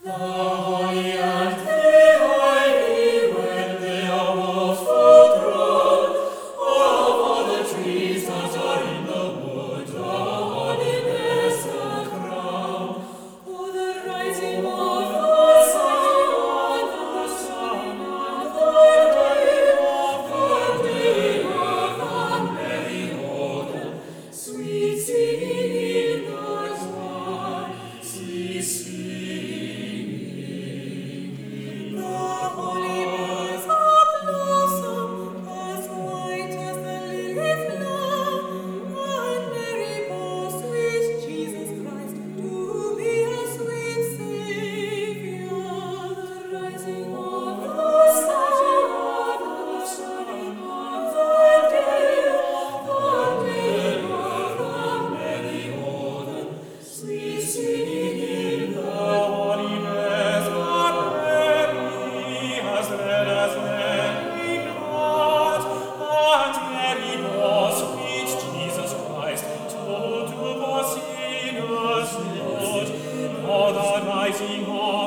The holy and the holy, when they are most full grown, of all the trees that are in the wood, the holiness a crown. O the rising of the sun, the sun of the day of the merry autumn, sweet singing in the sky, cease rising